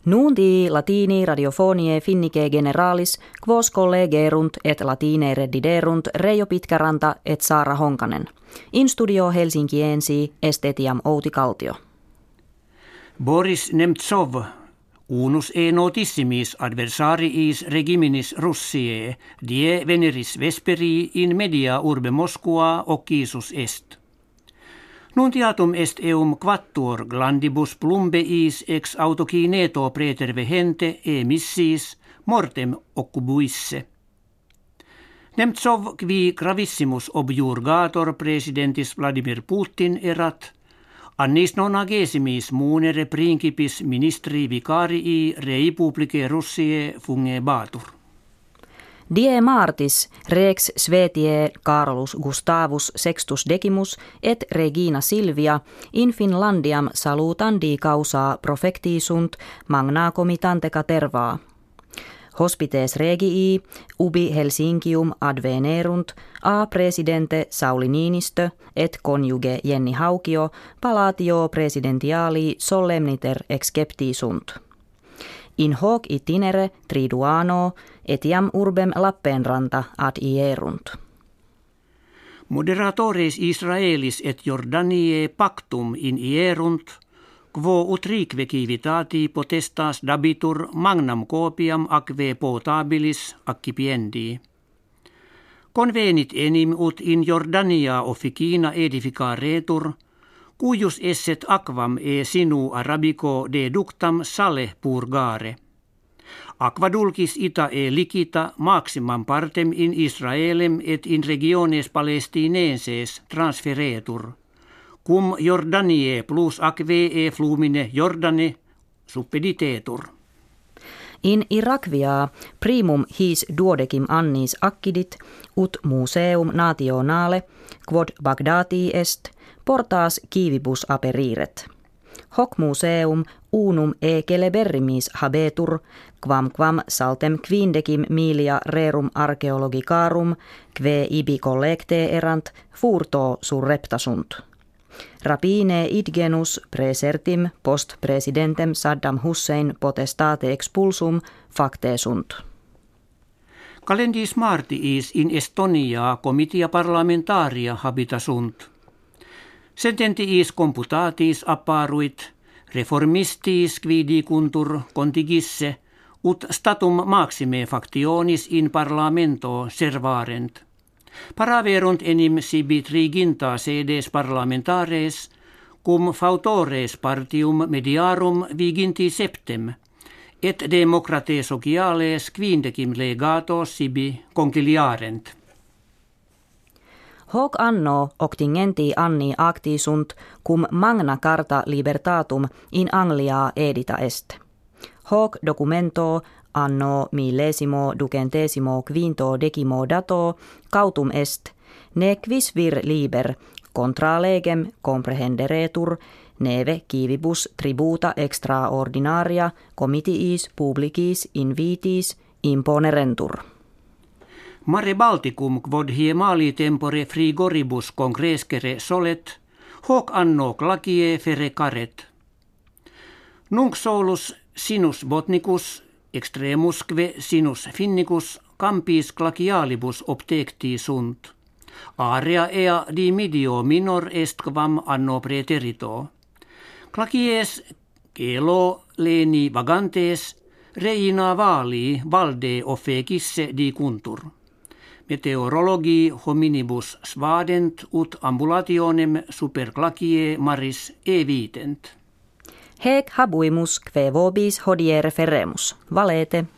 Nunti latini radiofonie finnike generalis, quos collegerunt et latine rediderunt Reijo Pitkäranta et Saara Honkanen. In studio Helsinkiensi estetiam Outi Kaltio. Boris Nemtsov, unus e notissimis adversariis regiminis Russiae, die veneris vesperi in media urbe Moskua occisus est. Nuntiatum est eum quattuor glandibus plumbeis ex autokineto praetervehente e missis mortem occubuisse. Nemtsov qui gravissimus objurgator presidentis Vladimir Putin erat, annis nonagesimis munere principis ministri vicarii rei publicae Russiae fungebatur. Die martis rex Svetie Carolus Gustavus Sextus Decimus et Regina Silvia in Finlandiam salutandi causa profectisunt magna comitante catervaa. Hospites regii ubi Helsinkium advenerunt a presidente Sauli Niinistö et conjuge Jenni Haukio palatio presidentiali solemniter exceptisunt. In hoc itinere triduano etiam urbem Lappeenranta ad ierunt. Moderatores Israelis et Jordaniae pactum in ierunt, quo utrique civitati potestas dabitur magnam copiam aquae potabilis accipiendi. Convenit enim ut in Jordania officina edificaretur, cuius esset aquam e sinu arabico deductam sale purgare. Aquadulcis ita e licita maximam partem in Israelem et in regiones palestinenses transferetur, cum Jordaniae plus aquae flumine Jordane suppeditetur. In Irakvia primum his duodecim annis accidit ut museum nationale quod Bagdati est portas civibus aperiret. Hoc museum unum e celeberrimis habetur, quamquam saltem quindecim milia rerum archaeologicarum, que ibi collecte erant, furto surrepta sunt. Rapine id genus praesertim post presidentem Saddam Hussein potestate expulsum facte sunt. Calendis martiis in Estonia comitia parlamentaria habita sunt. Sententiis computatis apparuit, reformistis qui dicuntur contigisse, ut statum maxime factionis in parlamento servarent. Paraverunt enim sibi triginta sedes parlamentares, cum fautores partium mediarum viginti septem, et democrate sociales quindecim legatos sibi conciliarent. Hoc anno octingenti anni acti sunt, cum magna carta libertatum in Anglia edita est. Hoc documento anno 1515 dato cautum est, ne quis vir liber contra legem comprehenderetur, neve civibus tributa extraordinaria comitiis publicis invitis imponerentur. Mare Balticum quod hie mali tempore frigoribus congrescere solet, hoc anno glacie ferecaret. Nunc solus sinus botnicus, extremusque sinus finnicus, campis glacialibus obtecti sunt. Area ea dimidio minor est quam anno praeterito. Glacies celo leni vagantes, reina vali valde offecisse dicuntur. Meteorologi hominibus svadent ut ambulationem super glacie maris evitent. Hec habuimus que vobis hodie referemus. Valete.